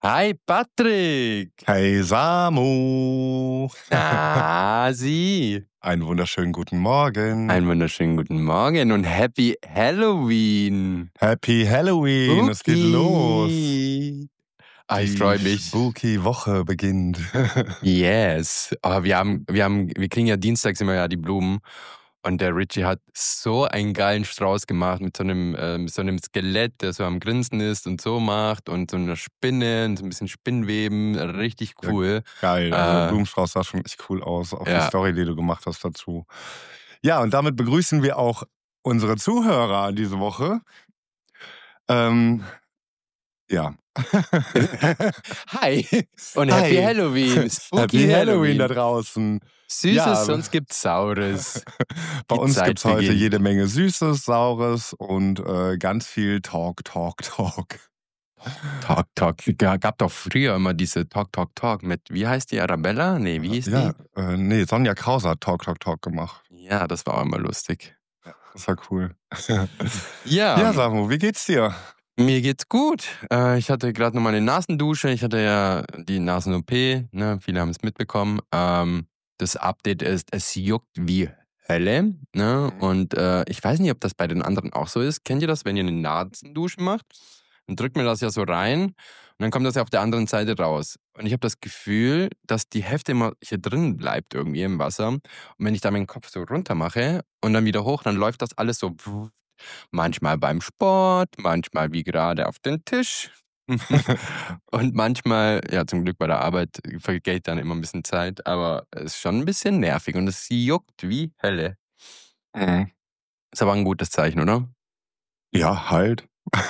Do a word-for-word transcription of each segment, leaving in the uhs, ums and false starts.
Hi Patrick! Hey Samu! Na, Sie! Einen wunderschönen guten Morgen. Einen wunderschönen guten Morgen und Happy Halloween! Happy Halloween, es geht los. Spooky! Ah, ich Die freue mich. spooky Woche beginnt. Yes. Aber wir haben, wir haben, wir kriegen ja dienstags immer ja die Blumen. Und der Richie hat so einen geilen Strauß gemacht mit so einem, äh, mit so einem Skelett, der so am Grinsen ist und so macht und so einer Spinne und so ein bisschen Spinnweben. Richtig Ja, cool. geil, also der Äh, Blumenstrauß sah schon echt cool aus. Auch die ja. Story, die du gemacht hast dazu. Ja, und damit begrüßen wir auch unsere Zuhörer diese Woche. Ähm, ja. Hi und Happy Hi. Halloween. Spooky Happy Halloween da Halloween. draußen. Süßes, Ja, sonst gibt's Saures. bei Die uns Zeit gibt's heute beginnt. jede Menge Süßes, Saures und äh, ganz viel Talk, Talk, Talk. Talk, Talk. Ja, gab doch früher immer diese Talk, Talk, Talk mit, wie heißt die, Arabella? Nee, wie hieß Ja, die? äh, nee, Sonja Krause hat Talk, Talk, Talk gemacht. Ja, das war auch immer lustig. Ja, das war cool. Ja, Ja, Samu, wie geht's dir? mir geht's gut. Äh, ich hatte gerade noch mal eine Nasendusche. Ich hatte ja die Nasen-O P. Ne? Viele haben es mitbekommen. Ähm, das Update ist, es juckt wie Hölle. Ne? Mhm. Und äh, ich weiß nicht, ob das bei den anderen auch so ist. Kennt ihr das, wenn ihr eine Nasendusche macht? Dann drückt man das ja so rein und dann kommt das ja auf der anderen Seite raus. Und ich habe das Gefühl, dass die Hälfte immer hier drin bleibt irgendwie im Wasser. Und wenn ich da meinen Kopf so runter mache und dann wieder hoch, dann läuft das alles so manchmal beim Sport, manchmal wie gerade auf den Tisch. Und manchmal, ja, zum Glück bei der Arbeit vergeht dann immer ein bisschen Zeit, aber es ist schon ein bisschen nervig und es juckt wie Hölle. Mhm. Ist aber ein gutes Zeichen, oder? Ja, halt.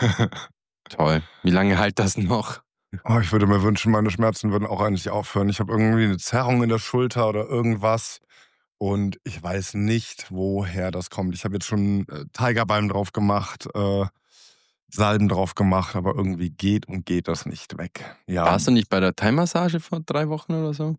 Toll. Wie lange hält das noch? Oh, ich würde mir wünschen, meine Schmerzen würden auch eigentlich aufhören. Ich habe irgendwie eine Zerrung in der Schulter oder irgendwas und ich weiß nicht, woher das kommt. Ich habe jetzt schon äh, Tigerbalm drauf gemacht, äh, Salben drauf gemacht, aber irgendwie geht und geht das nicht weg. Ja, Warst du nicht bei der Thai-Massage vor drei Wochen oder so?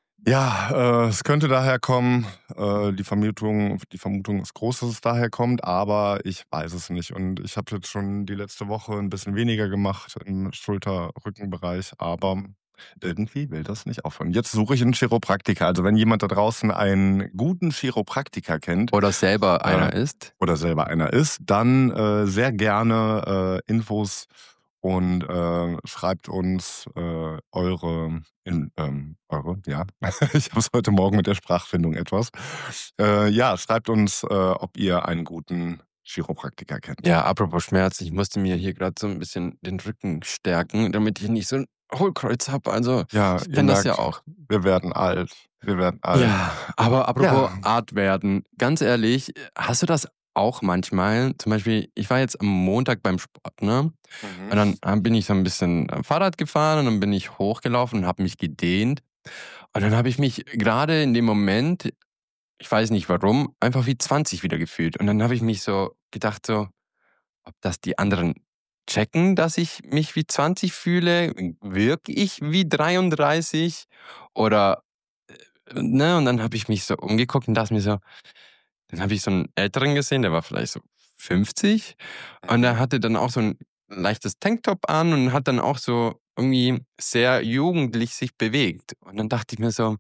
ja, äh, es könnte daher kommen. Äh, die Vermutung, die Vermutung ist groß, dass es daher kommt, aber ich weiß es nicht. Und ich habe jetzt schon die letzte Woche ein bisschen weniger gemacht im Schulter-Rückenbereich, aber irgendwie will das nicht aufhören. Jetzt suche ich einen Chiropraktiker. Also wenn jemand da draußen einen guten Chiropraktiker kennt Oder selber äh, einer ist? oder selber einer ist, dann äh, sehr gerne äh, Infos und äh, schreibt uns äh, eure, in, ähm, eure, ja, ich habe es heute Morgen mit der Sprachfindung etwas. Äh, ja, schreibt uns, äh, ob ihr einen guten Chiropraktiker kennt. Ja, apropos Schmerz, ich musste mir hier gerade so ein bisschen den Rücken stärken, damit ich nicht so ein Hohlkreuz habe. Also, Ja, ich ihr kenne das ja merkt, auch. wir werden alt. Wir werden alt. Ja, aber apropos Ja. Art werden, ganz ehrlich, hast du das auch manchmal? Zum Beispiel, ich war jetzt am Montag beim Sport, ne? Mhm. Und dann äh, bin ich so ein bisschen am Fahrrad gefahren und dann bin ich hochgelaufen und habe mich gedehnt. Und dann habe ich mich gerade in dem Moment, ich weiß nicht warum, einfach wie zwanzig wieder gefühlt. Und dann habe ich mich so gedacht, so, ob das die anderen checken, dass ich mich wie zwanzig fühle? Wirke ich wie dreiunddreißig? Oder, äh, ne? Und dann habe ich mich so umgeguckt und dachte mir so, dann habe ich so einen Älteren gesehen, der war vielleicht so fünfzig. Und der Mhm. hatte dann auch so ein leichtes Tanktop an und hat dann auch so irgendwie sehr jugendlich sich bewegt. Und dann dachte ich mir so,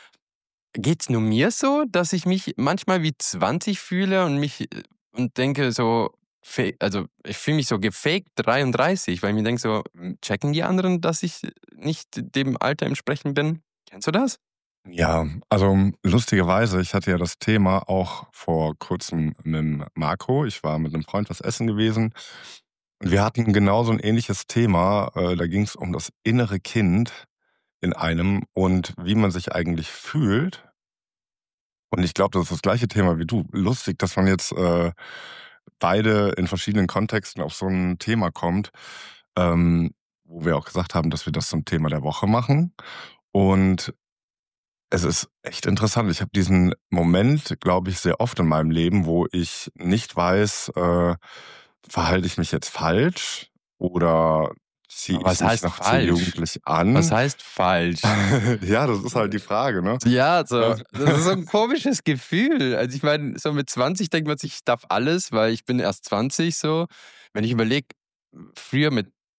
geht's nur mir so, dass ich mich manchmal wie zwanzig fühle und mich äh, und denke so, fe- also ich fühle mich so gefaked dreiunddreißig, weil ich mir denke so, hm, checken die anderen, dass ich nicht dem Alter entsprechend bin? Kennst du das? Ja, also lustigerweise, ich hatte ja das Thema auch vor kurzem mit Marco. Ich war mit einem Freund was essen gewesen und wir hatten genau so ein ähnliches Thema. Äh, da ging es um das innere Kind in einem und wie man sich eigentlich fühlt. Und ich glaube, das ist das gleiche Thema wie du. Lustig, dass man jetzt äh, beide in verschiedenen Kontexten auf so ein Thema kommt, ähm, wo wir auch gesagt haben, dass wir das zum Thema der Woche machen. Und es ist echt interessant. Ich habe diesen Moment, glaube ich, sehr oft in meinem Leben, wo ich nicht weiß, äh, verhalte ich mich jetzt falsch oder ziehe Aber ich was mich heißt noch zu falsch? jugendlich Was an? heißt falsch? Ja, das ist halt die Frage, ne? Ja, Äh, so, das ist so ein komisches Gefühl. Also ich meine, so mit zwanzig denkt man sich, ich darf alles, weil ich bin erst zwanzig so. Wenn ich überlege, früher mit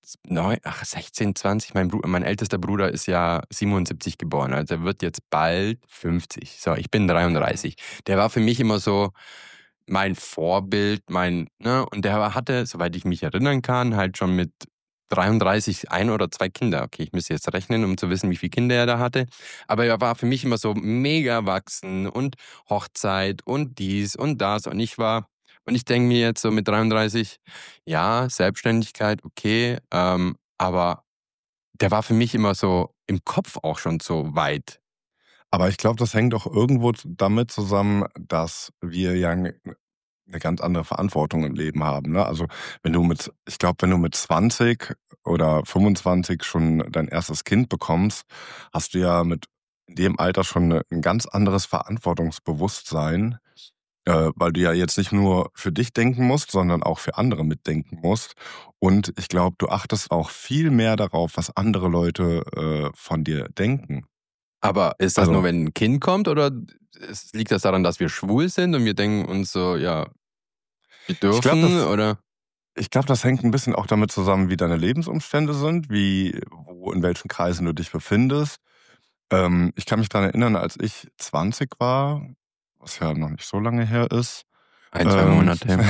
neun, ach, sechzehn, zwanzig. Mein, Bru mein ältester Bruder ist ja siebenundsiebzig geboren, also er wird jetzt bald fünfzig. So, ich bin dreiunddreißig. Der war für mich immer so mein Vorbild, mein, ne, und der hatte, soweit ich mich erinnern kann, halt schon mit dreiunddreißig ein oder zwei Kinder. Okay, ich müsste jetzt rechnen, um zu wissen, wie viele Kinder er da hatte. Aber er war für mich immer so mega erwachsen und Hochzeit und dies und das. Und ich war, und ich denke mir jetzt so mit dreiunddreißig, ja, Selbstständigkeit, okay, ähm, aber der war für mich immer so im Kopf auch schon so weit. Aber ich glaube, das hängt auch irgendwo z- damit zusammen, dass wir ja eine ganz andere Verantwortung im Leben haben. Ne? Also wenn du mit, ich glaube, wenn du mit zwanzig oder fünfundzwanzig schon dein erstes Kind bekommst, hast du ja mit in dem Alter schon ne- ein ganz anderes Verantwortungsbewusstsein, äh, weil du ja jetzt nicht nur für dich denken musst, sondern auch für andere mitdenken musst. Und ich glaube, du achtest auch viel mehr darauf, was andere Leute äh, von dir denken. Aber ist das nur, Also wenn ein Kind kommt, oder es liegt das daran, dass wir schwul sind und wir denken uns so, ja, wir ich glaube, dürfen, das oder? Ich glaube, das hängt ein bisschen auch damit zusammen, wie deine Lebensumstände sind, wie wo in welchen Kreisen du dich befindest. Ähm, ich kann mich daran erinnern, als ich zwanzig war, was ja noch nicht so lange her ist, Ein, zwei ähm, Monate.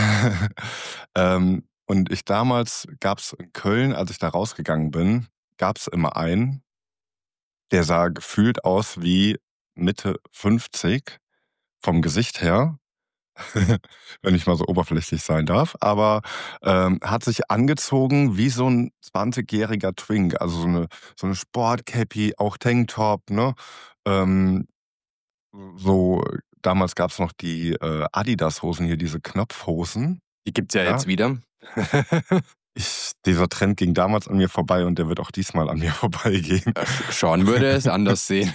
ähm, und ich damals gab's in Köln, als ich da rausgegangen bin, gab's immer einen, der sah gefühlt aus wie Mitte fünfzig vom Gesicht her. Wenn ich mal so oberflächlich sein darf, aber ähm, hat sich angezogen wie so ein zwanzigjähriger Twink, also so eine so 'ne Sportcappy, auch Tanktop, ne? Ähm, so damals gab's noch die, äh, Adidas-Hosen hier, diese Knopfhosen, Die gibt's ja ja? jetzt wieder. Ich dieser Trend ging damals an mir vorbei und der wird auch diesmal an mir vorbeigehen. Äh, Sch- Sean würde es anders sehen.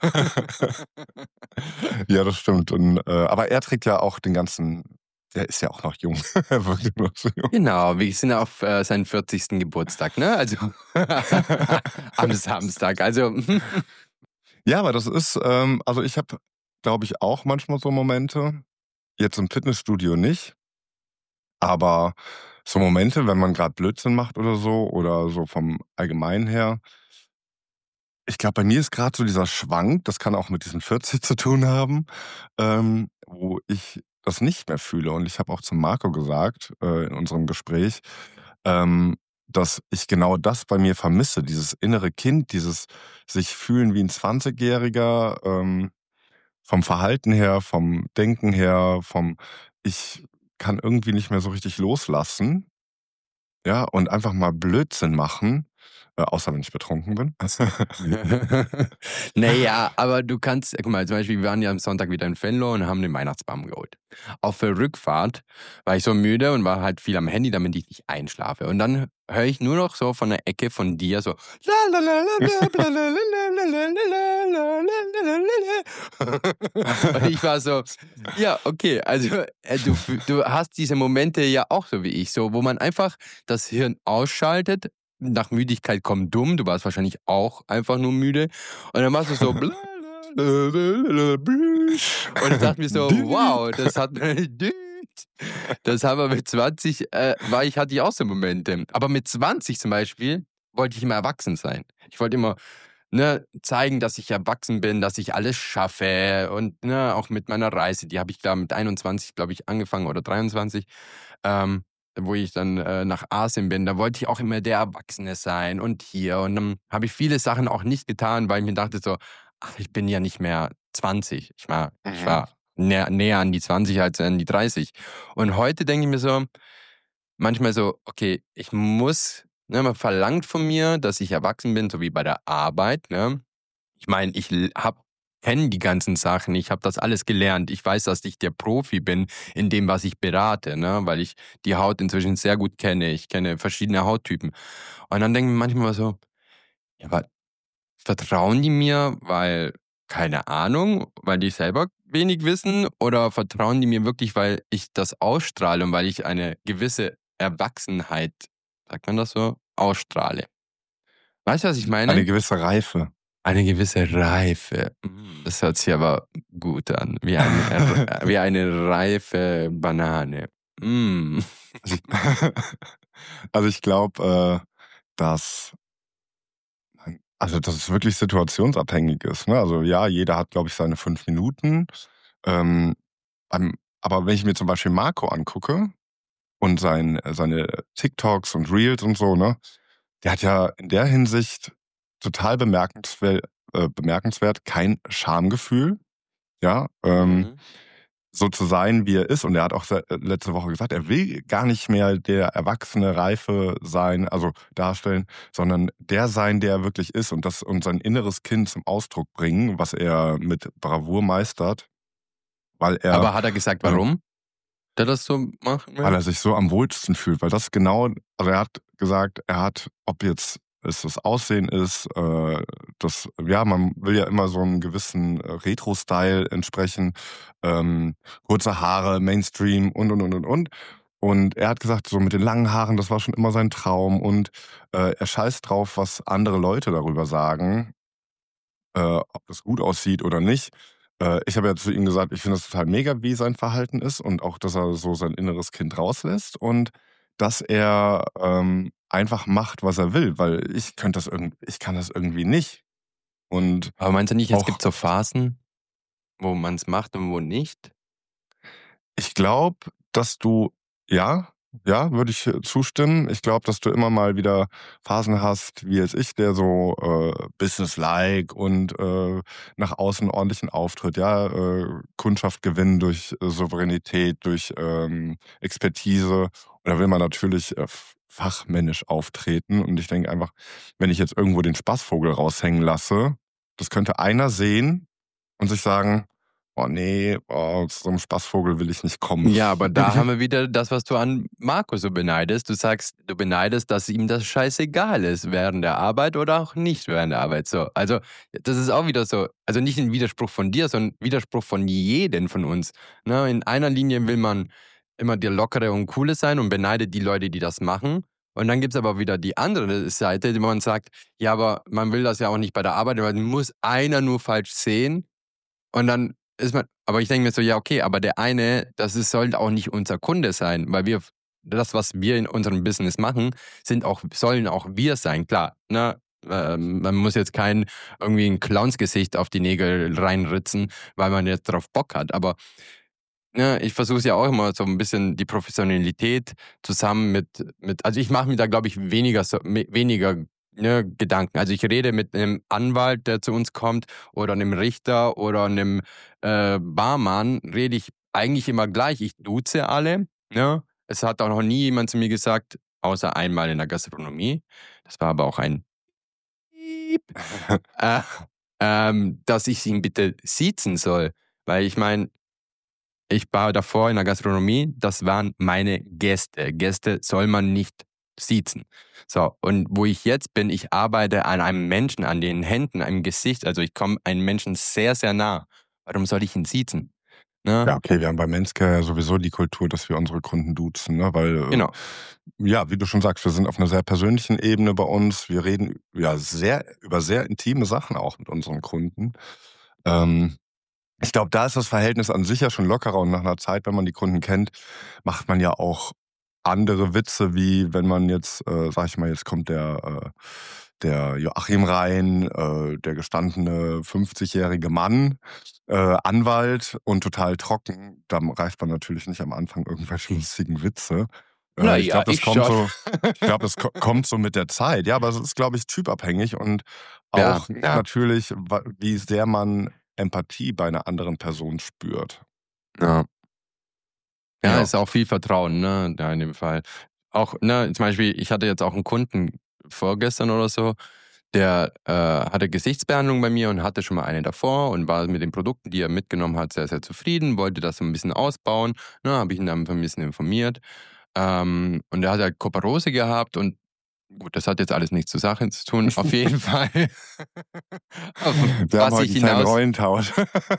Ja, das stimmt und, äh aber er trägt ja auch den ganzen der ist ja auch noch jung. Er wirkt ja noch so jung. Genau, wir sind auf äh, seinen vierzigsten Geburtstag, ne? Also am Samstag. Also Ja, aber das ist, ähm also ich habe, glaube ich, auch manchmal so Momente, jetzt im Fitnessstudio nicht, aber so Momente, wenn man gerade Blödsinn macht oder so oder so vom Allgemeinen her. Ich glaube, bei mir ist gerade so dieser Schwank, das kann auch mit diesen vierzig zu tun haben, ähm, wo ich das nicht mehr fühle. Und ich habe auch zu Marco gesagt, äh, in unserem Gespräch, ähm, dass ich genau das bei mir vermisse, dieses innere Kind, dieses sich fühlen wie ein zwanzigjähriger, ähm vom Verhalten her, vom Denken her, vom ich kann irgendwie nicht mehr so richtig loslassen, ja, und einfach mal Blödsinn machen, äh, außer wenn ich betrunken bin. naja, aber du kannst, guck mal, zum Beispiel, wir waren ja am Sonntag wieder in Venlo und haben den Weihnachtsbaum geholt. Auf der Rückfahrt war ich so müde und war halt viel am Handy, damit ich nicht einschlafe. Und dann höre ich nur noch so von der Ecke von dir so. Und ich war so, ja, okay, also äh, du, fü- du hast diese Momente ja auch so wie ich, so, wo man einfach das Hirn ausschaltet. Nach Müdigkeit kommt dumm, du warst wahrscheinlich auch einfach nur müde. Und dann machst du so. Und ich dachte mir so, wow, das hat das haben wir mit zwanzig, äh, war ich, hatte ich auch so Momente. Aber mit zwanzig zum Beispiel wollte ich immer erwachsen sein. Ich wollte immer, ne, zeigen, dass ich erwachsen bin, dass ich alles schaffe. Und ne, auch mit meiner Reise, die habe ich da mit einundzwanzig, glaube ich, angefangen oder dreiundzwanzig, ähm, wo ich dann äh, nach Asien bin. Da wollte ich auch immer der Erwachsene sein und hier. Und dann habe ich viele Sachen auch nicht getan, weil ich mir dachte so, ach, ich bin ja nicht mehr zwanzig. Ich war, ich Mhm. war näher, näher an die zwanzig als an die dreißig. Und heute denke ich mir so, manchmal so, okay, ich muss, ne, man verlangt von mir, dass ich erwachsen bin, so wie bei der Arbeit, ne? Ich meine, ich l- hab, kenne die ganzen Sachen, ich habe das alles gelernt. Ich weiß, dass ich der Profi bin in dem, was ich berate, ne? Weil ich die Haut inzwischen sehr gut kenne. Ich kenne verschiedene Hauttypen. Und dann denke ich mir manchmal so, ja, aber vertrauen die mir, weil, keine Ahnung, weil die selber wenig wissen, oder vertrauen die mir wirklich, weil ich das ausstrahle und weil ich eine gewisse Erwachsenheit, sagt man das so, ausstrahle? Weißt du, was ich Eine meine? gewisse Reife. Eine gewisse Reife. Mm, Das hört sich aber gut an. Wie eine, R- wie eine reife Banane. Mm. Also ich, also ich glaube, dass also, dass es wirklich situationsabhängig ist, ne? Also, ja, jeder hat, glaube ich, seine fünf Minuten. Ähm, ähm, aber wenn ich mir zum Beispiel Marco angucke und sein seine TikToks und Reels und so, ne, der hat ja in der Hinsicht total bemerkenswer äh, bemerkenswert kein Schamgefühl, ja, ähm, Mhm. so zu sein, wie er ist. Und er hat auch se letzte Woche gesagt, er will gar nicht mehr der erwachsene, reife sein, also darstellen, sondern der sein, der er wirklich ist und das und sein inneres Kind zum Ausdruck bringen, was er mit Bravour meistert, weil er Aber hat er gesagt, äh, warum der das so machen weil will? er sich so am wohlsten fühlt, weil das genau also, er hat gesagt, er hat, ob jetzt es das Aussehen ist, äh, das ja, man will ja immer so 'n gewissen äh, Retro-Style entsprechen, ähm, kurze Haare, Mainstream und, und, und, und, und. Und er hat gesagt, so mit den langen Haaren, das war schon immer sein Traum und, äh, er scheißt drauf, was andere Leute darüber sagen, äh, ob das gut aussieht oder nicht. Äh, ich habe ja zu ihm gesagt, ich finde das total mega, wie sein Verhalten ist und auch, dass er so sein inneres Kind rauslässt und dass er, ähm, einfach macht, was er will, weil ich könnte das irgend ich kann das irgendwie nicht. Und Aber meinst du nicht, es auch gibt so Phasen, wo man's macht und wo nicht? ich glaube, dass du ja, ja, würde ich, äh, zustimmen. Ich glaube, dass du immer mal wieder Phasen hast, wie jetzt ich, der so, äh, businesslike und, äh, nach außen ordentlichen Auftritt, ja, äh, Kundschaft gewinnen durch äh, Souveränität, durch, ähm, Expertise. Und da will man natürlich, äh, f fachmännisch auftreten. Und ich denke einfach, wenn ich jetzt irgendwo den Spaßvogel raushängen lasse, das könnte einer sehen und sich sagen: „Oh ne, oh, zu so 'nem Spaßvogel will ich nicht kommen." Ja, aber da haben wir wieder das, was du an Marco so beneidest. Du sagst, du beneidest, dass ihm das scheißegal ist während der Arbeit oder auch nicht während der Arbeit so. Also, das ist auch wieder so also nicht 'n Widerspruch von dir, sondern Widerspruch von jedem von uns, ne? In einer Linie will man immer der Lockere und Coole sein und beneidet die Leute, die das machen. Und dann gibt's aber wieder die andere Seite, wo man sagt: „Ja, aber man will das ja auch nicht bei der Arbeit, weil muss einer nur falsch sehen." Und dann ist man aber ich denke mir so: „Ja, okay, aber der eine, das ist sollte auch nicht unser Kunde sein, weil wir f das, was wir in unserem Business machen, sind auch sollen auch wir sein." Klar, ne, ähm, man muss jetzt kein irgendwie 'n Clownsgesicht auf die Nägel reinritzen, weil man jetzt drauf Bock hat. Aber, ne, ich versuche es ja auch immer so 'n bisschen die Professionalität zusammen mit mit also, ich mache mir da, glaube ich, weniger so me weniger, ne, Gedanken. Also, ich rede mit 'nem Anwalt, der zu uns kommt oder 'nem Richter oder 'nem, äh, Barmann rede ich eigentlich immer gleich. Ich duze alle, ne? Es hat auch noch nie jemand zu mir gesagt, außer einmal in der Gastronomie, das war aber auch ein Piep, äh, ähm, dass ich ihn bitte siezen soll. Weil ich meine, ich war davor in der Gastronomie, das waren meine Gäste. Gäste soll man nicht siezen. So, und wo ich jetzt bin, ich arbeite an einem Menschen, an den Händen, am Gesicht. Also, ich komme einem Menschen sehr, sehr nah. Warum soll ich ihn siezen, Ja, ne? okay, wir haben bei Menscare ja sowieso die Kultur, dass wir unsere Kunden duzen, ne, weil, äh, Genau. ja, wie du schon sagst, wir sind auf 'ner sehr persönlichen Ebene bei uns. Wir reden, ja, sehr über sehr intime Sachen auch mit unseren Kunden. Ähm, ich glaube, da ist das Verhältnis an sich ja schon lockerer und nach 'ner Zeit, wenn man die Kunden kennt, macht man ja auch andere Witze, wie wenn man jetzt, äh, sage ich mal, jetzt kommt der, äh der Joachim rein, äh, der gestandene fünfzigjährige Mann, äh, Anwalt und total trocken. Da reißt man natürlich nicht am Anfang irgendwelche lustigen Witze. Na Äh, ich ja, glaube, das ich kommt schon. so ich glaube, das ko kommt so mit der Zeit. Ja, aber es ist, glaube ich, typabhängig und Ja, auch ja. natürlich, wa wie sehr man Empathie bei 'ner anderen Person spürt. Ja. Ja, Ja. ist auch viel Vertrauen, ne, da in dem Fall. Auch, ne, zum Beispiel, ich hatte jetzt auch 'n Kunden vorgestern oder so, der, äh, hatte Gesichtsbehandlung bei mir und hatte schon mal eine davor und war mit den Produkten, die er mitgenommen hat, sehr, sehr zufrieden, wollte das so 'n bisschen ausbauen, ne, habe ich ihn dann so 'n bisschen informiert. Ähm, und er hat halt Kuperose gehabt und gut, das hat jetzt alles nichts zur Sache zu tun. Auf jeden Fall, auf Wir haben was heute ich 'n kleinen hinaus Rollentausch.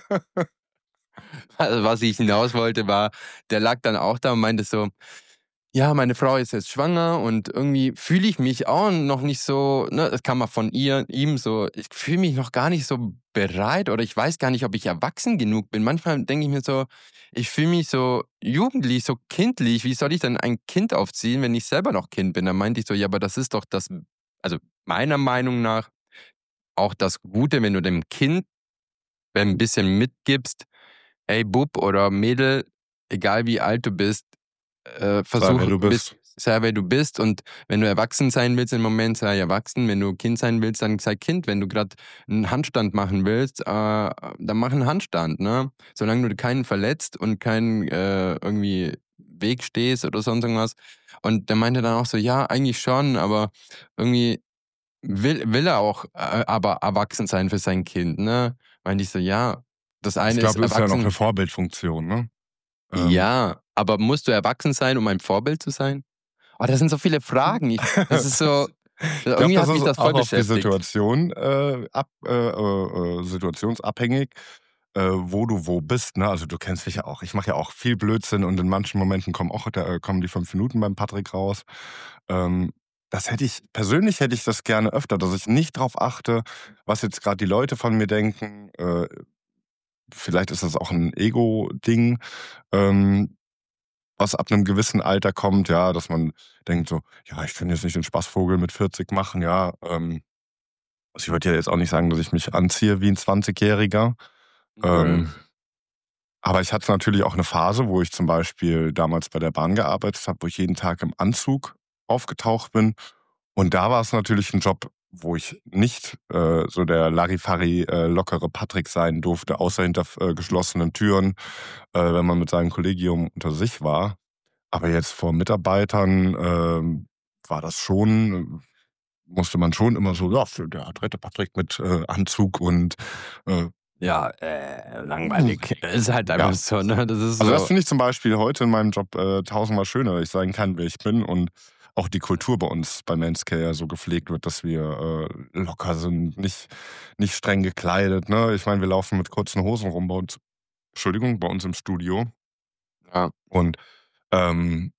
Also, was ich hinaus wollte, war, der lag dann auch da und meinte so: „Ja, meine Frau ist jetzt schwanger und irgendwie fühle ich mich auch noch nicht so", ne, das kam auch von ihr ihm so: „Ich fühle mich noch gar nicht so bereit oder ich weiß gar nicht, ob ich erwachsen genug bin." Manchmal denke ich mir so: „Ich fühle mich so jugendlich, so kindlich. Wie soll ich denn ein Kind aufziehen, wenn ich selber noch Kind bin?" Da meinte ich so: „Ja, aber das ist doch das also meiner Meinung nach, auch das Gute, wenn du dem Kind ein bisschen mitgibst, hey Bub oder Mädel, egal wie alt du bist, äh, Sei wer versuch du ein bisschen, bist. sei wer du bist, und wenn du erwachsen sein willst im Moment, sei erwachsen. Wenn du Kind sein willst, dann sei Kind. Wenn du gerade einen Handstand machen willst, äh, dann mach einen Handstand, ne? Solange du keinen verletzt und keinen äh, irgendwie Weg stehst oder sonst irgendwas. Und der meinte dann auch so, ja, eigentlich schon, aber irgendwie will, will er auch äh, aber erwachsen sein für sein Kind, ne? Meinte ich so, ja, das Ich eine ist glaube, das ist ja noch eine erwachsen. Vorbildfunktion, ne? Ähm, Ja, aber musst du erwachsen sein, um ein Vorbild zu sein? Oh, das sind so viele Fragen. Ich, das ist so, Ich glaube, irgendwie das hat mich ist das auch voll auf die beschäftigt. Situation äh, ab, äh, äh, äh, situationsabhängig, äh, wo du wo bist. Ne? Also du kennst mich ja auch. Ich mache ja auch viel Blödsinn und in manchen Momenten kommen auch da, äh, kommen die fünf Minuten beim Patrick raus. Ähm, das hätte ich, persönlich hätte ich das gerne öfter, dass ich nicht drauf achte, was jetzt gerade die Leute von mir denken. Äh, vielleicht ist das auch ein Ego-Ding. Ähm, was ab einem gewissen Alter kommt, ja, dass man denkt so, ja, ich kann jetzt nicht den Spaßvogel mit vierzig machen, ja. Ähm, also ich würde ja jetzt auch nicht sagen, dass ich mich anziehe wie ein zwanzigjähriger. Nö. Ähm, aber ich hatte natürlich auch eine Phase, wo ich zum Beispiel damals bei der Bahn gearbeitet habe, wo ich jeden Tag im Anzug aufgetaucht bin. Und da war es natürlich ein Job, wo ich nicht äh, so der Larifari äh, lockere Patrick sein durfte, außer hinter äh, geschlossenen Türen, äh, wenn man mit seinem Kollegium unter sich war. Aber jetzt vor Mitarbeitern ähm, war das schon, musste man schon immer so, ja, für der adrette Patrick mit äh, Anzug und äh, Ja, äh, langweilig. Ist halt einfach ja. so, ne? Das ist Also das so. finde ich zum Beispiel heute in meinem Job äh, tausendmal schöner, dass ich sagen kann, wer ich bin und auch die Kultur bei uns bei Manscare so gepflegt wird, dass wir äh, locker sind, nicht, nicht streng gekleidet. Ne? Ich meine, wir laufen mit kurzen Hosen rum bei uns, Entschuldigung, bei uns im Studio Ja. und ähm,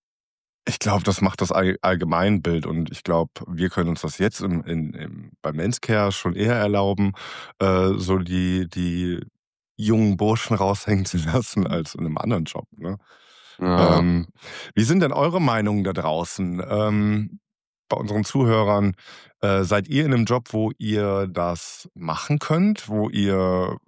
ich glaube, das macht das All Allgemeinbild und ich glaube, wir können uns das jetzt im in im bei Manscare schon eher erlauben, äh, so die die jungen Burschen raushängen zu lassen als in 'nem anderen Job, ne? Ja. Ähm, wie sind denn eure Meinungen da draußen, ähm, bei unseren Zuhörern? Äh, seid ihr in 'nem Job, wo ihr das machen könnt, wo ihr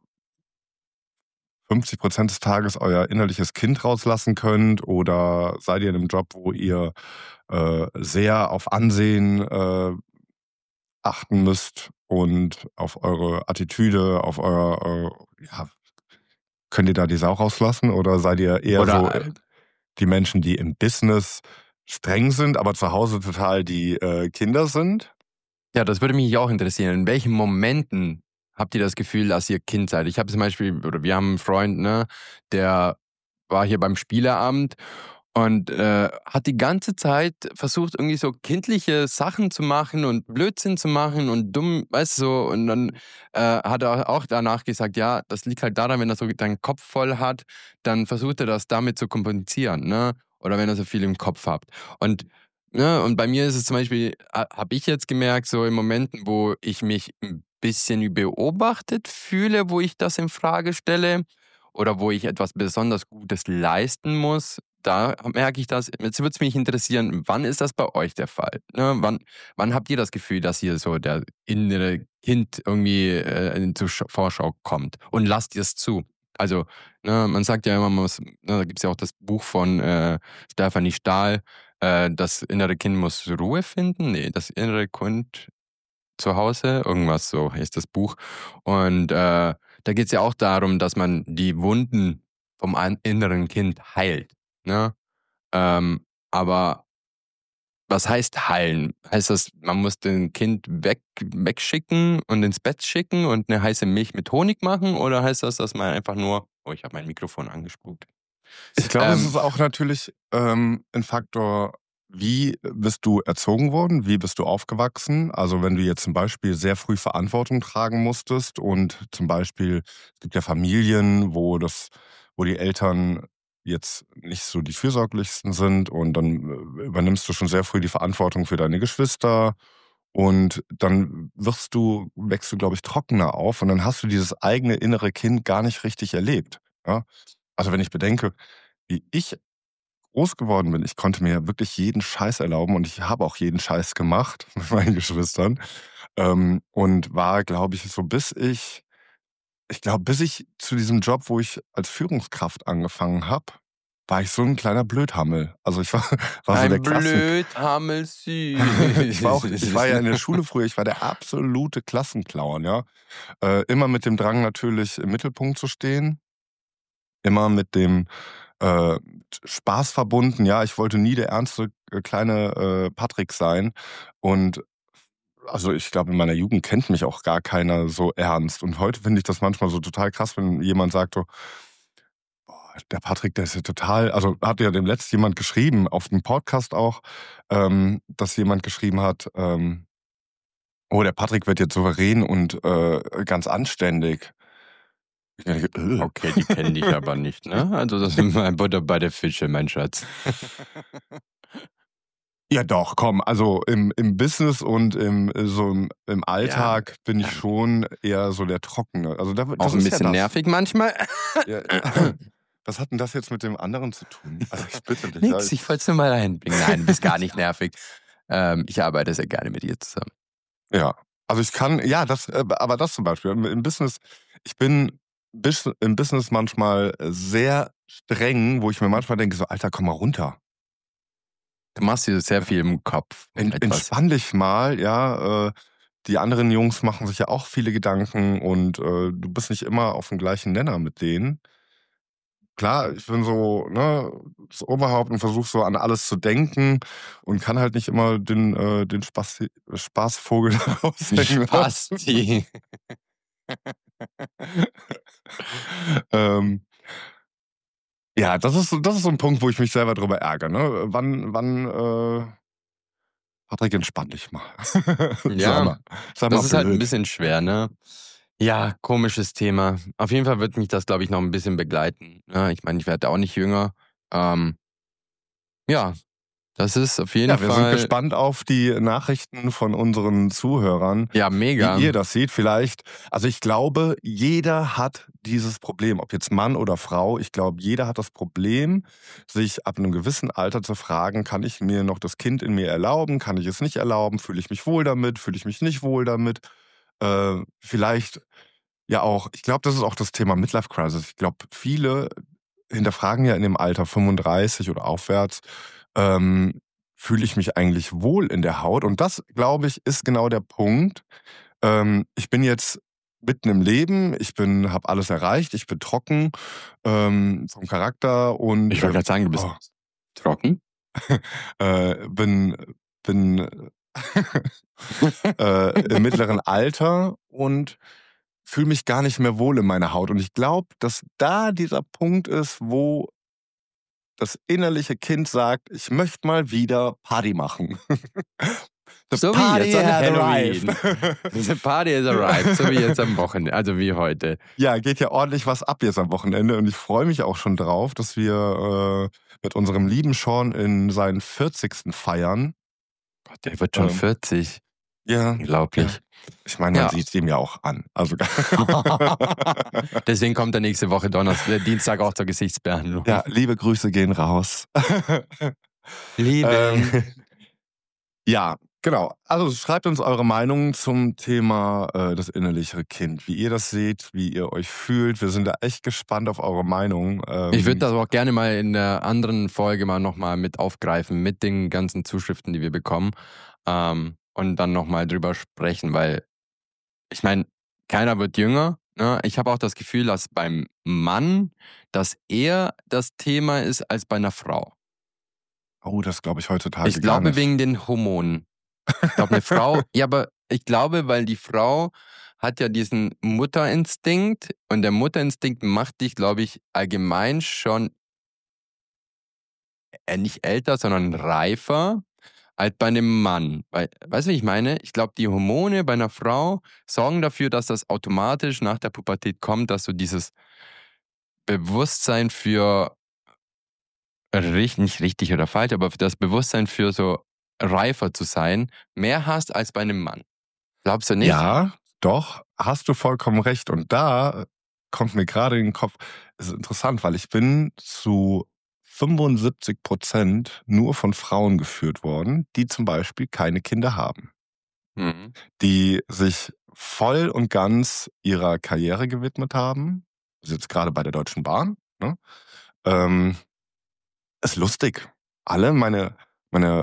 fünfzig Prozent des Tages euer innerliches Kind rauslassen könnt? Oder seid ihr in einem Job, wo ihr äh, sehr auf Ansehen äh, achten müsst und auf eure Attitüde, auf euer, äh, ja, könnt ihr da die Sau rauslassen? Oder seid ihr eher so Oder äh, äh, die Menschen, die im Business streng sind, aber zu Hause total die äh, Kinder sind? ja, das würde mich auch interessieren. In welchen Momenten habt ihr das Gefühl, dass ihr Kind seid? Ich habe zum Beispiel, oder wir haben einen Freund, ne, der war hier beim Spieleabend und äh, hat die ganze Zeit versucht, irgendwie so kindliche Sachen zu machen und Blödsinn zu machen und dumm, weißt du, so. Und dann äh, hat er auch danach gesagt, ja, das liegt halt daran, wenn er so deinen Kopf voll hat, dann versucht er das damit zu kompensieren, ne? Oder wenn er so viel im Kopf hat. Und ne, und bei mir ist es zum Beispiel, habe ich jetzt gemerkt, so in Momenten, wo ich mich ein bisschen beobachtet fühle, wo ich das in Frage stelle oder wo ich etwas besonders Gutes leisten muss, da merke ich das. Jetzt würde es mich interessieren, wann ist das bei euch der Fall? Ne, wann, wann habt ihr das Gefühl, dass hier so der innere Kind irgendwie äh, zur Sch- Vorschau kommt? Und lasst ihr es zu? Also, ne, man sagt ja immer, man muss, ne, da gibt es ja auch das Buch von äh, Stefanie Stahl, äh, das innere Kind muss Ruhe finden. Nee, das innere Kind zu Hause, irgendwas so heißt das Buch. Und äh, da geht es ja auch darum, dass man die Wunden vom ein- inneren Kind heilt. Ne? Ähm, aber was heißt heilen? Heißt das, man muss den Kind weg, wegschicken und ins Bett schicken und eine heiße Milch mit Honig machen? Oder heißt das, dass man einfach nur, oh, ich habe mein Mikrofon angespuckt. Ich glaube, es Ähm, ist auch natürlich ähm, ein Faktor, wie bist du erzogen worden, wie bist du aufgewachsen? Also wenn du jetzt zum Beispiel sehr früh Verantwortung tragen musstest und zum Beispiel, es gibt ja Familien, wo das, wo die Eltern jetzt nicht so die fürsorglichsten sind und dann äh, übernimmst du schon sehr früh die Verantwortung für deine Geschwister und dann wirst du, wächst du, glaube ich, trockener auf und dann hast du dieses eigene innere Kind gar nicht richtig erlebt. Ja? Also wenn ich bedenke, wie ich groß geworden bin, ich konnte mir wirklich jeden Scheiß erlauben und ich habe auch jeden Scheiß gemacht mit meinen Geschwistern. Ähm, und war, glaube ich, so bis ich, ich glaube, bis ich zu diesem Job, wo ich als Führungskraft angefangen habe, war ich so ein kleiner Blödhammel. Also ich war, war so der Ein Klassen. Blödhammel Ich war auch, ich war ja in der süß. Schule früher, ich war der absolute Klassenclown, ja. Äh, immer mit dem Drang natürlich im Mittelpunkt zu stehen, immer mit dem äh, Spaß verbunden. Ja, ich wollte nie der ernste äh, kleine äh, Patrick sein. Und also ich glaube, in meiner Jugend kennt mich auch gar keiner so ernst. Und heute finde ich das manchmal so total krass, wenn jemand sagt so, boah, der Patrick, der ist ja total, also hat ja dem letzten jemand geschrieben, auf dem Podcast auch, ähm, dass jemand geschrieben hat, ähm, oh, der Patrick wird jetzt souverän und äh, ganz anständig. Ich denke, äh. Okay, die kennen dich aber nicht, ne? Also das ist mal Butter bei der Fische, mein Schatz. Ja doch, komm, also im, im Business und im, äh, so im, im Ja, Alltag bin ich ja. schon eher so der Trockene. Also da, das Auch ein ist ja bisschen das. nervig manchmal. Ja, was hat denn das jetzt mit dem anderen zu tun? Also ich bitte dich. Ja, Nix, ich wollte es nur mal reinbringen. Nein, du bist gar nicht nervig. Ähm, ich arbeite sehr gerne mit dir zusammen. ja, also ich kann, ja, das, äh, aber das zum Beispiel im, im Business, ich bin bis, im Business manchmal sehr streng, wo ich mir manchmal denke, so Alter, komm mal runter. Du machst dir sehr viel im Kopf um En, etwas. entspann dich mal, ja. Äh, die anderen Jungs machen sich ja auch viele Gedanken und äh, du bist nicht immer auf dem gleichen Nenner mit denen. Klar, ich bin so, ne, das Oberhaupt und versuche so an alles zu denken und kann halt nicht immer den, äh, den Spaß, Spaßvogel raushängen lassen. Spasti. ähm, ja, das ist, so- das ist so ein Punkt, wo ich mich selber drüber ärgere. Ne? Wann, wann, äh, Patrick, entspann dich mal. Sag Ja, mal, sag das mal ist halt ein blöd. bisschen schwer, ne? Ja, komisches Thema. Auf jeden Fall wird mich das, glaube ich, noch ein bisschen begleiten. Ne? Ich meine, ich werde auch nicht jünger. Ähm, ja, das ist auf jeden Ja, wir sind Fall, gespannt auf die Nachrichten von unseren Zuhörern, ja, wie mega. ihr das seht. Vielleicht, also ich glaube, jeder hat dieses Problem, ob jetzt Mann oder Frau. Ich glaube, jeder hat das Problem, sich ab einem gewissen Alter zu fragen, kann ich mir noch das Kind in mir erlauben, kann ich es nicht erlauben, fühle ich mich wohl damit, fühle ich mich nicht wohl damit. Äh, vielleicht ja auch, ich glaube, das ist auch das Thema Midlife Crisis. Ich glaube, viele hinterfragen ja in dem Alter fünfunddreißig oder aufwärts, ähm, fühle ich mich eigentlich wohl in der Haut? Und das, glaube ich, ist genau der Punkt. Ähm, ich bin jetzt mitten im Leben, ich bin, habe alles erreicht, ich bin trocken ähm, vom Charakter und Ich wollte ähm, gerade sagen, du bist oh, trocken. äh, bin, bin äh, im mittleren Alter und fühle mich gar nicht mehr wohl in meiner Haut. Und ich glaube, dass da dieser Punkt ist, wo das innerliche Kind sagt, ich möchte mal wieder Party machen. The So wie party jetzt an has Halloween. arrived. The party has arrived, so wie jetzt am Wochenende, also wie heute. Ja, geht ja ordentlich was ab jetzt am Wochenende und ich freue mich auch schon drauf, dass wir äh, mit unserem lieben Sean in seinen vierzigsten feiern. Gott, der wird schon Ähm, vierzig. ja, Unglaublich. ja. Ich meine, man Ja. sieht es ihm ja auch an. Also Deswegen kommt er nächste Woche Donnerstag, äh, Dienstag auch zur Gesichtsbehandlung. ja, liebe Grüße gehen raus. Liebe. ähm, ja, genau. Also schreibt uns eure Meinung zum Thema äh, das innerliche Kind, wie ihr das seht, wie ihr euch fühlt. Wir sind da echt gespannt auf eure Meinung. Ähm, Ich würde das auch gerne mal in der anderen Folge mal nochmal mit aufgreifen, mit den ganzen Zuschriften, die wir bekommen. Ähm, und dann nochmal drüber sprechen, weil ich meine, keiner wird jünger. Ne? Ich habe auch das Gefühl, dass beim Mann das eher das Thema ist als bei einer Frau. Oh, das glaube ich heuttage Ich gar glaube nicht. wegen den Hormonen. Ich glaube, eine Frau, ja, aber ich glaube, weil die Frau hat ja diesen Mutterinstinkt und der Mutterinstinkt macht dich, glaube ich, allgemein schon äh, nicht älter, sondern reifer als bei einem Mann. Weil, weißt du, wie ich meine? Ich glaube, die Hormone bei einer Frau sorgen dafür, dass das automatisch nach der Pubertät kommt, dass du dieses Bewusstsein für richtig, nicht richtig oder falsch, aber das Bewusstsein für so reifer zu sein, mehr hast als bei einem Mann. Glaubst du nicht? Ja, doch, hast du vollkommen recht. Und da kommt mir gerade in den Kopf, es ist interessant, weil ich bin zu fünfundsiebzig Prozent nur von Frauen geführt worden, die zum Beispiel keine Kinder haben. Mhm. Die sich voll und ganz ihrer Karriere gewidmet haben. Das ist jetzt gerade bei der Deutschen Bahn. Ne? Ähm, ist lustig. Alle meine, meine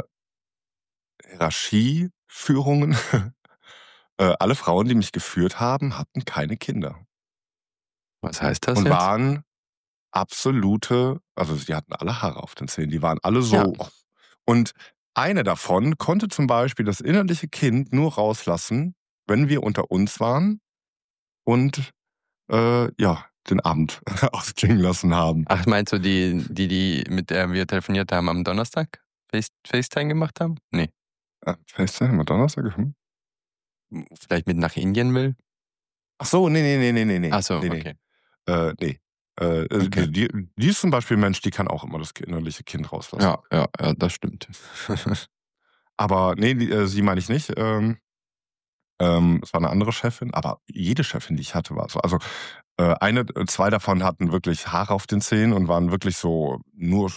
Hierarchieführungen, äh, alle Frauen, die mich geführt haben, hatten keine Kinder. Was heißt das Und jetzt? waren absolute, also die hatten alle Haare auf den Zähnen, die waren alle Ja. so. Und eine davon konnte zum Beispiel das innerliche Kind nur rauslassen, wenn wir unter uns waren und äh, ja, den Abend ausklingen lassen haben. Ach, meinst du die, die, die, mit der wir telefoniert haben am Donnerstag? Face, FaceTime gemacht haben? Nee. Äh, FaceTime, mal Donnerstag? Hm? Vielleicht mit nach Indien will? Ach so, nee, nee, nee, nee, nee, nee. Ach so, nee, nee. okay. Äh, nee. Äh, Okay. die, die ist zum Beispiel ein Mensch, die kann auch immer das innerliche Kind rauslassen. Ja, ja, ja, das stimmt. Aber nee, die, äh, sie meine ich nicht. Ähm, ähm, es war eine andere Chefin, aber jede Chefin, die ich hatte, war so. Also äh, eine, zwei davon hatten wirklich Haare auf den Zähnen und waren wirklich so nur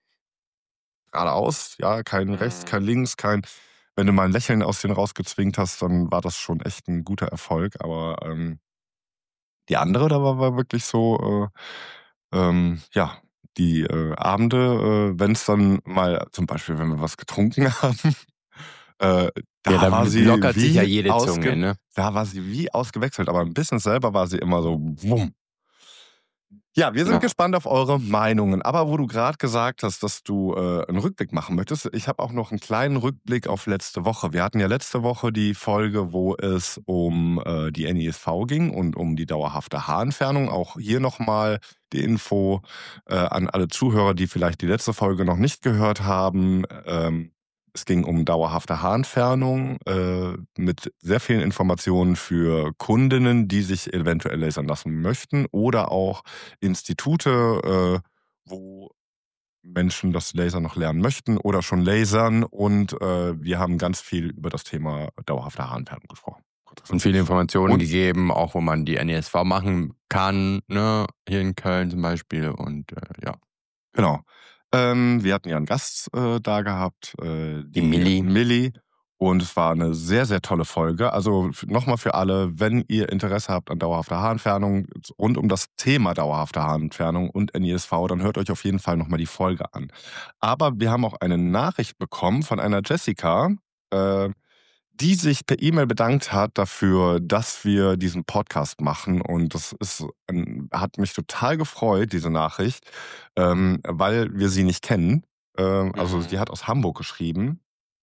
geradeaus, ja, kein rechts, kein links, kein. Wenn du mal ein Lächeln aus denen rausgezwingt hast, dann war das schon echt ein guter Erfolg. Aber ähm, die andere, da war, war wirklich so, äh, ähm, ja, die äh, Abende, äh, wenn es dann mal, zum Beispiel, wenn wir was getrunken haben, äh, Ja, da da war sie lockert sich ja wie jede Zunge, ausge ne? da war sie wie ausgewechselt, aber im Business selber war sie immer so wumm. Ja, wir sind Ja. gespannt auf eure Meinungen. Aber wo du gerade gesagt hast, dass du äh, einen Rückblick machen möchtest, ich habe auch noch einen kleinen Rückblick auf letzte Woche. Wir hatten ja letzte Woche die Folge, wo es um äh, die N I S V ging und um die dauerhafte Haarentfernung. Auch hier nochmal die Info äh, an alle Zuhörer, die vielleicht die letzte Folge noch nicht gehört haben. Ähm, Es ging um dauerhafte Haarentfernung äh, mit sehr vielen Informationen für Kundinnen, die sich eventuell lasern lassen möchten oder auch Institute, äh, wo Menschen das Lasern noch lernen möchten oder schon lasern. Und äh, wir haben ganz viel über das Thema dauerhafte Haarentfernung gesprochen. Und viele Informationen Und- gegeben, auch wo man die N I S V machen kann, ne? Hier in Köln zum Beispiel. Und äh, ja. Genau. Ähm, wir hatten ja einen Gast äh, da gehabt, äh, die, Die Milli. Milli. Und es war eine sehr, sehr tolle Folge. Also nochmal für alle, wenn ihr Interesse habt an dauerhafter Haarentfernung, rund um das Thema dauerhafte Haarentfernung und N I S V, dann hört euch auf jeden Fall nochmal die Folge an. Aber wir haben auch eine Nachricht bekommen von einer Jessica, äh, die sich per E-Mail bedankt hat dafür, dass wir diesen Podcast machen. Und das ist, hat mich total gefreut, diese Nachricht, ähm, weil wir sie nicht kennen. Ähm, also Mhm. sie hat aus Hamburg geschrieben.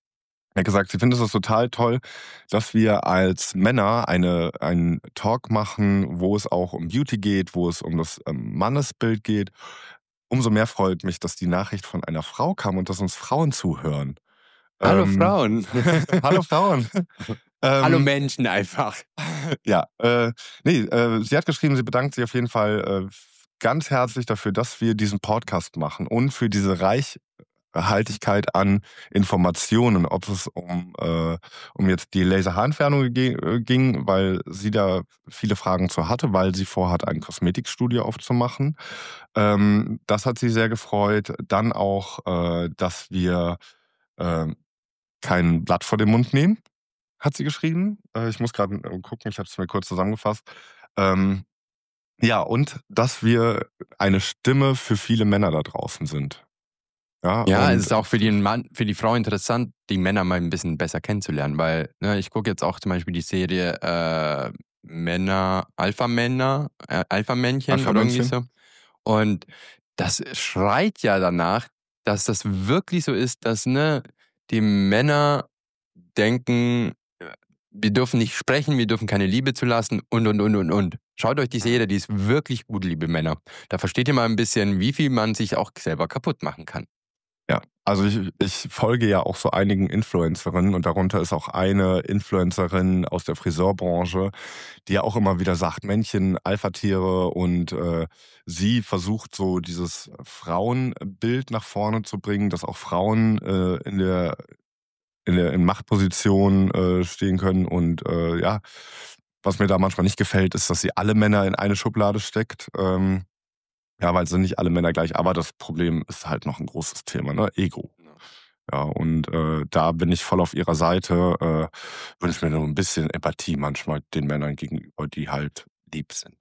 Er hat gesagt, sie findet es total toll, dass wir als Männer eine, einen Talk machen, wo es auch um Beauty geht, wo es um das ähm, Mannesbild geht. Umso mehr freut mich, dass die Nachricht von einer Frau kam und dass uns Frauen zuhören. Hallo Ähm, Frauen. Hallo Frauen. Hallo Ähm, Menschen einfach. Ja, äh, nee, äh, sie hat geschrieben, sie bedankt sich auf jeden Fall äh, ganz herzlich dafür, dass wir diesen Podcast machen und für diese Reichhaltigkeit an Informationen, ob es um, äh, um jetzt die Laserhaarentfernung ge- äh, ging, weil sie da viele Fragen zu hatte, weil sie vorhat, ein Kosmetikstudio aufzumachen. Ähm, das hat sie sehr gefreut. Dann auch, äh, dass wir äh, kein Blatt vor den Mund nehmen, hat sie geschrieben. Äh, ich muss gerade gucken, ich habe es mir kurz zusammengefasst. Ähm, ja, und dass wir eine Stimme für viele Männer da draußen sind. Ja, Ja, es und ist auch für den Mann, für die Frau interessant, die Männer mal ein bisschen besser kennenzulernen, weil ne, ich gucke jetzt auch zum Beispiel die Serie äh, Männer, Alpha-Männer, äh, Alpha-Männchen oder irgendwie Alpha-Männchen. so. Und das schreit ja danach, dass das wirklich so ist, dass ne, die Männer denken, äh, wir dürfen nicht sprechen, wir dürfen keine Liebe zulassen und, und, und, und, und. Schaut euch die Serie, die ist wirklich gut, liebe Männer. Da versteht ihr mal ein bisschen, wie viel man sich auch selber kaputt machen kann. Ja, also ich, ich folge ja auch so einigen Influencerinnen und darunter ist auch eine Influencerin aus der Friseurbranche, die ja auch immer wieder sagt, Männchen, Alpha-Tiere und äh, sie versucht so dieses Frauenbild nach vorne zu bringen, dass auch Frauen äh, in der in der in Machtpositionen äh, stehen können und äh, ja, was mir da manchmal nicht gefällt, ist, dass sie alle Männer in eine Schublade steckt. Ähm, Ja, weil sind nicht alle Männer gleich, aber das Problem ist halt noch ein großes Thema, ne? Ego. Ja, und äh, da bin ich voll auf ihrer Seite. Äh, wünsche mir nur ein bisschen Empathie manchmal den Männern gegenüber, die halt lieb sind.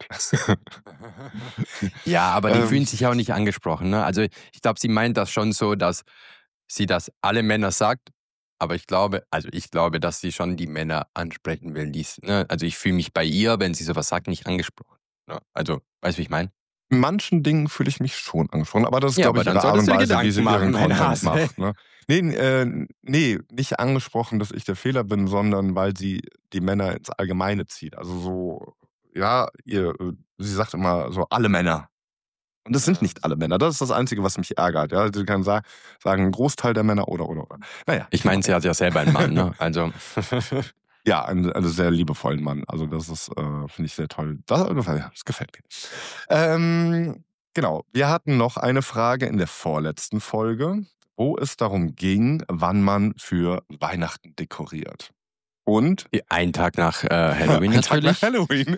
Ja, aber die ähm, fühlen sich auch nicht angesprochen. Ne? Also ich glaube, sie meint das schon so, dass sie das alle Männer sagt. Aber ich glaube, also ich glaube, dass sie schon die Männer ansprechen will. Die's, ne? Also ich fühle mich bei ihr, wenn sie sowas sagt, nicht angesprochen. Ne? Also, weißt du, wie ich meine? in manchen Dingen fühle ich mich schon angesprochen, aber das ist, Ja, glaube aber ich, dann ihre Art solltest und du dir Weise, wie sie Gedanken ihren machen, mein Content Hase. macht. Ne? Nee, äh, nee, nicht angesprochen, dass ich der Fehler bin, sondern weil sie die Männer ins Allgemeine zieht. Also so, ja, ihr, äh, sie sagt immer so, alle Männer. Und das sind Ja. nicht alle Männer. Das ist das Einzige, was mich ärgert. Ja, sie kann sagen, sagen, ein Großteil der Männer oder, oder, oder. Naja. Ich meine, sie hat ja selber einen Mann, ne? Also. Ja, einen, einen sehr liebevollen Mann. Also das ist, äh, finde ich sehr toll. Das, das gefällt mir. Ähm, genau. Wir hatten noch eine Frage in der vorletzten Folge, wo es darum ging, wann man für Weihnachten dekoriert. Und Ein Tag nach äh, Halloween ein Tag natürlich. nach Halloween.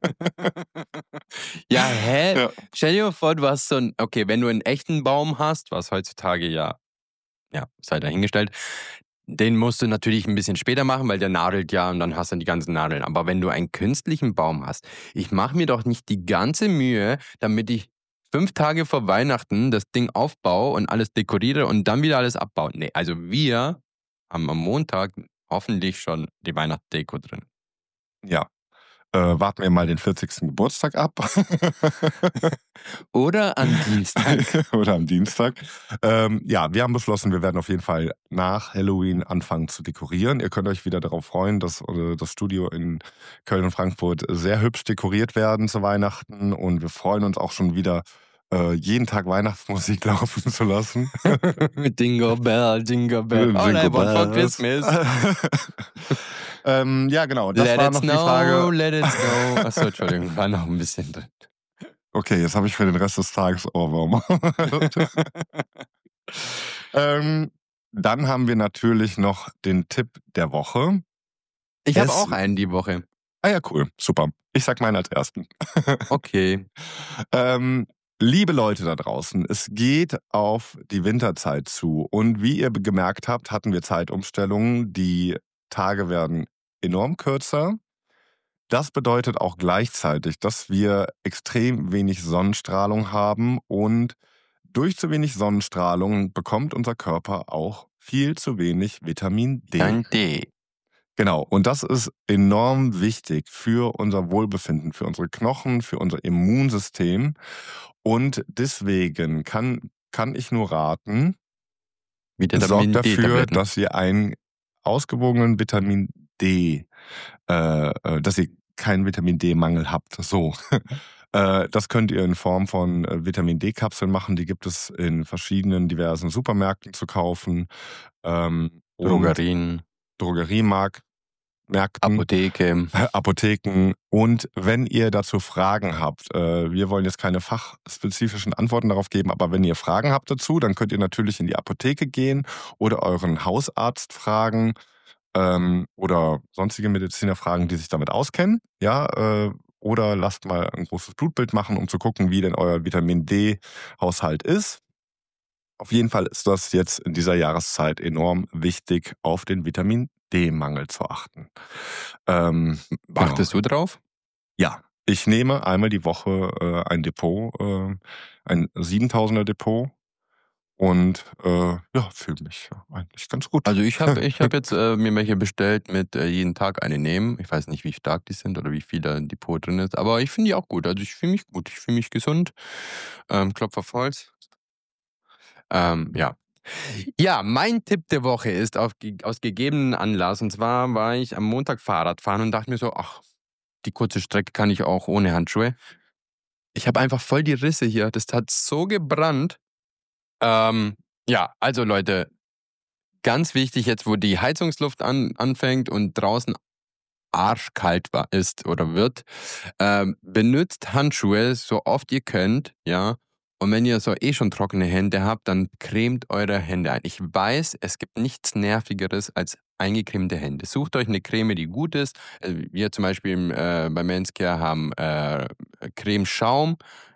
Ja, hä? Ja. Stell dir mal vor, du hast so ein, okay, wenn du einen echten Baum hast, was heutzutage ja, ja, sei dahingestellt, den musst du natürlich ein bisschen später machen, weil der nadelt ja und dann hast du die ganzen Nadeln. Aber wenn du einen künstlichen Baum hast, ich mache mir doch nicht die ganze Mühe, damit ich fünf Tage vor Weihnachten das Ding aufbaue und alles dekoriere und dann wieder alles abbaue. Nee, also wir haben am Montag hoffentlich schon die Weihnachtsdeko drin. Ja. Äh, warten wir mal den vierzigsten Geburtstag ab. Oder am Dienstag. Oder am Dienstag. Ähm, ja, wir haben beschlossen, wir werden auf jeden Fall nach Halloween anfangen zu dekorieren. Ihr könnt euch wieder darauf freuen, dass äh, das Studio in Köln und Frankfurt sehr hübsch dekoriert werden zu Weihnachten. Und wir freuen uns auch schon wieder, äh, jeden Tag Weihnachtsmusik laufen zu lassen. Jingle Bell, Jingle Bell, all I want for Christmas. ähm, ja, genau. Das Let war it noch die snow, Frage. let it snow. Achso, Entschuldigung, war noch ein bisschen drin. Okay, jetzt habe ich für den Rest des Tages Ohrwurm. ähm, dann haben wir natürlich noch den Tipp der Woche. Ich habe Es- auch einen die Woche. Ah ja, cool, super. Ich sag meinen als ersten. Okay. ähm, liebe Leute da draußen, es geht auf die Winterzeit zu. Und wie ihr gemerkt habt, hatten wir Zeitumstellungen. Die Tage werden enorm kürzer. Das bedeutet auch gleichzeitig, dass wir extrem wenig Sonnenstrahlung haben und durch zu wenig Sonnenstrahlung bekommt unser Körper auch viel zu wenig Vitamin D. Dann D. Genau, und das ist enorm wichtig für unser Wohlbefinden, für unsere Knochen, für unser Immunsystem. Und deswegen kann, kann ich nur raten, Vitamin sorgt dafür, D-Tabletten. dass ihr einen ausgewogenen Vitamin D, äh, äh, dass ihr keinen Vitamin D-Mangel habt. So. Äh, das könnt ihr in Form von äh, Vitamin D-Kapseln machen. Die gibt es in verschiedenen diversen Supermärkten zu kaufen. Ähm, und Drogerien, Drogeriemarkt, Märkten, Apotheke. Apotheken. Und wenn ihr dazu Fragen habt, äh, wir wollen jetzt keine fachspezifischen Antworten darauf geben, aber wenn ihr Fragen habt dazu, dann könnt ihr natürlich in die Apotheke gehen oder euren Hausarzt fragen ähm, oder sonstige Mediziner fragen, die sich damit auskennen. Ja, äh, oder lasst mal ein großes Blutbild machen, um zu gucken, wie denn euer Vitamin D-Haushalt ist. Auf jeden Fall ist das jetzt in dieser Jahreszeit enorm wichtig, auf den Vitamin D-Mangel zu achten. Ähm, Achtest du drauf? ja, ich nehme einmal die Woche äh, ein Depot, äh, ein siebentausender Depot und äh, ja, fühle mich eigentlich ganz gut. Also ich habe ich hab jetzt äh, mir welche bestellt mit äh, jeden Tag eine nehmen. Ich weiß nicht, wie stark die sind oder wie viel da im Depot drin ist, aber ich finde die auch gut. Also ich fühle mich gut, ich fühle mich gesund. Ähm, Klopf auf Holz. Ähm, ja. Ja, mein Tipp der Woche ist auf, ge- aus gegebenen Anlass. Und zwar war ich am Montag Fahrrad fahren und dachte mir so, ach, die kurze Strecke kann ich auch ohne Handschuhe. Ich habe einfach voll die Risse hier. Das hat so gebrannt. Ähm, ja, also Leute, ganz wichtig jetzt, wo die Heizungsluft an, anfängt und draußen arschkalt war, ist oder wird, ähm, benutzt Handschuhe so oft ihr könnt, ja. Und wenn ihr so eh schon trockene Hände habt, dann cremt eure Hände ein. Ich weiß, es gibt nichts Nervigeres als eingecremte Hände. Sucht euch eine Creme, die gut ist. Äh, Wir zum Beispiel äh, bei Manscare haben äh, Cremeschaum.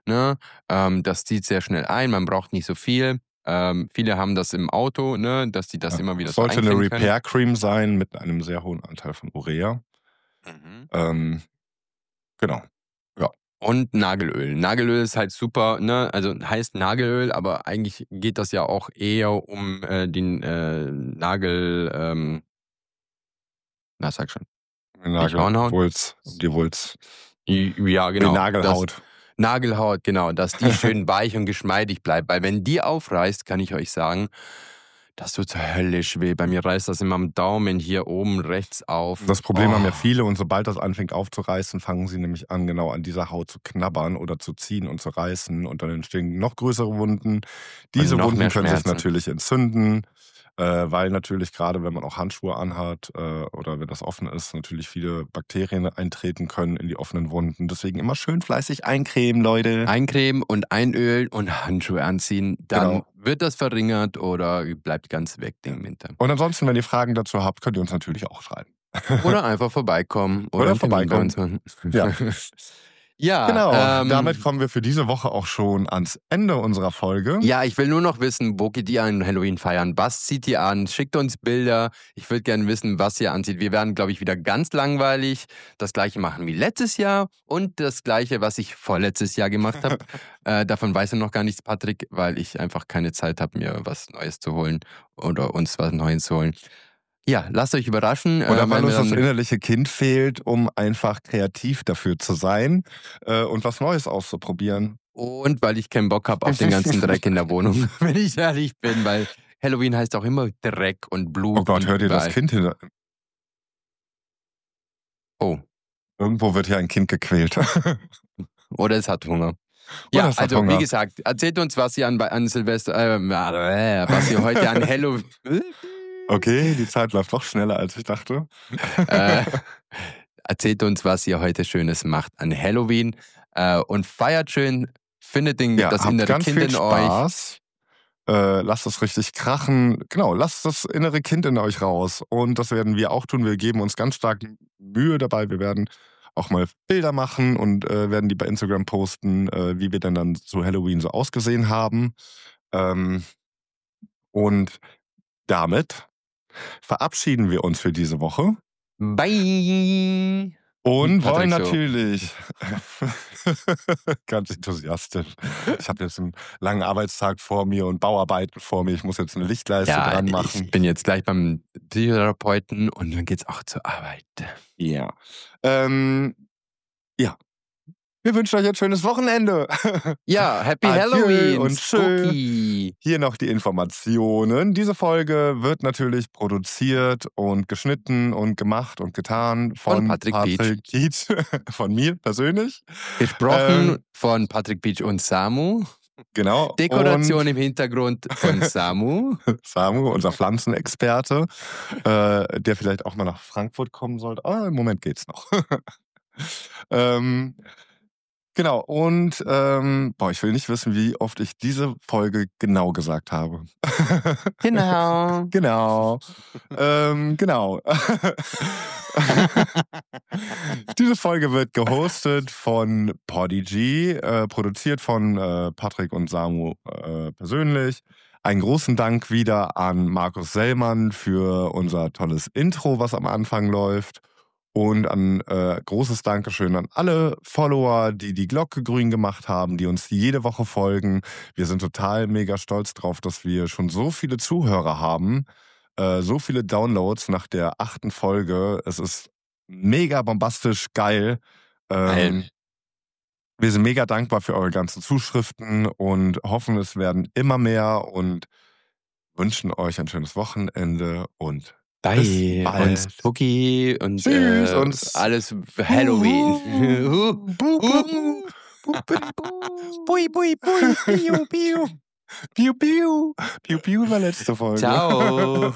Ne? Ähm, das zieht sehr schnell ein, man braucht nicht so viel. Ähm, viele haben das im Auto, ne? Dass die das Ja. immer wieder Es so sollte eine eincremen können. Repair Cream sein mit einem sehr hohen Anteil von Urea. Mhm. Ähm, genau. Ja. Und Nagelöl. Nagelöl ist halt super, ne? Also heißt Nagelöl, aber eigentlich geht das ja auch eher um äh, den äh, Nagel, ähm, na sag schon, nicht Hornhaut? Nagelwulst, um die Wulst. I- Ja, Die genau. Das Nagelhaut. Nagelhaut, genau, dass die schön weich und geschmeidig bleibt. Weil wenn die aufreißt, kann ich euch sagen, das tut höllisch weh. Bei mir reißt das immer am Daumen hier oben rechts auf. Das Problem haben ja Oh, viele und sobald das anfängt aufzureißen, fangen sie nämlich an, genau an dieser Haut zu knabbern oder zu ziehen und zu reißen und dann entstehen noch größere Wunden. und Diese noch Wunden mehr können sich Schmerzen. natürlich entzünden, äh, weil natürlich gerade wenn man auch Handschuhe anhat äh, oder wenn das offen ist, natürlich viele Bakterien eintreten können in die offenen Wunden. Deswegen immer schön fleißig eincremen, Leute. Eincremen und einölen und Handschuhe anziehen, dann Genau. wird das verringert oder bleibt ganz weg den Winter. Und ansonsten, wenn ihr Fragen dazu habt, könnt ihr uns natürlich auch schreiben. Oder einfach vorbeikommen oder, Oder einen Termin bei vorbeikommen. uns machen. Ja. Ja, Genau, ähm, damit kommen wir für diese Woche auch schon ans Ende unserer Folge. ja, ich will nur noch wissen, wo geht ihr an Halloween feiern? Was zieht ihr an? Schickt uns Bilder. Ich würde gerne wissen, was ihr anzieht. Wir werden, glaube ich, wieder ganz langweilig das gleiche machen wie letztes Jahr und das gleiche, was ich vorletztes Jahr gemacht habe. äh, davon weiß er noch gar nichts, Patrick, weil ich einfach keine Zeit habe, mir was Neues zu holen oder uns was Neues zu holen. Ja, lasst euch überraschen. Oder äh, weil wenn uns wir das dann, innerliche Kind fehlt, um einfach kreativ dafür zu sein äh, und was Neues auszuprobieren. und weil ich keinen Bock habe auf den ganzen Dreck in der Wohnung, wenn ich ehrlich bin, weil Halloween heißt auch immer Dreck und Blut Oh Gott, und hört ihr das überall. Kind hinter? Oh, Irgendwo wird hier ein Kind gequält. oder es hat Hunger. Oder Ja, es hat also wie Hunger. gesagt, erzählt uns, was ihr an, an Silvester, äh, was ihr heute an Halloween, Okay, die Zeit läuft doch schneller, als ich dachte. äh, erzählt uns, was ihr heute Schönes macht an Halloween äh, und feiert schön, findet den, Ja, das habt innere ganz Kind viel in euch. Spaß. Äh, lasst es richtig krachen. Genau, lasst das innere Kind in euch raus. Und das werden wir auch tun. Wir geben uns ganz stark Mühe dabei. Wir werden auch mal Bilder machen und äh, werden die bei Instagram posten, äh, wie wir denn dann zu Halloween so ausgesehen haben. Ähm, und damit verabschieden wir uns für diese Woche. Bye! Und wollen Patrick, so. natürlich ganz enthusiastisch. Ich habe jetzt einen langen Arbeitstag vor mir und Bauarbeiten vor mir. Ich muss jetzt eine Lichtleiste Ja, dran ich machen. bin jetzt gleich beim Therapeuten und dann geht's auch zur Arbeit. Ja. Ähm, ja. Wir wünschen euch ein schönes Wochenende. Ja, Happy Adieu Halloween, und tschö. spooky. Hier noch die Informationen. Diese Folge wird natürlich produziert und geschnitten und gemacht und getan von, Von Patrick Patrick Pietsch, von mir persönlich. Gesprochen Ähm, von Patrick Beach und Samu. Genau. Dekoration Und im Hintergrund von Samu. Samu, unser Pflanzenexperte, äh, der vielleicht auch mal nach Frankfurt kommen sollte. Ah, im Moment geht's noch. ähm, genau, und ähm, boah, ich will nicht wissen, wie oft ich diese Folge genau gesagt habe. Genau. Genau. ähm, genau. Diese Folge wird gehostet von Podigy, äh, produziert von äh, Patrick und Samu äh, persönlich. Einen großen Dank wieder an Markus Sellmann für unser tolles Intro, was am Anfang läuft. Und ein äh, großes Dankeschön an alle Follower, die die Glocke grün gemacht haben, die uns jede Woche folgen. Wir sind total mega stolz drauf, dass wir schon so viele Zuhörer haben, äh, so viele Downloads nach der achten Folge. Es ist mega bombastisch geil. Ähm, Geil. wir sind mega dankbar für eure ganzen Zuschriften und hoffen, es werden immer mehr und wünschen euch ein schönes Wochenende und bis Bye und bald. spooky und Tschüss äh, und alles Halloween. Bu, bu, bu, bu, bidi, bu. Bui, bui, bui, piu, piu. Piu, piu. Piu, piu war letzte Folge. Ciao.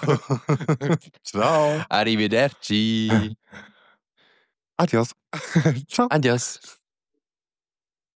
Ciao. Arrivederci. Adios. Ciao. Adios.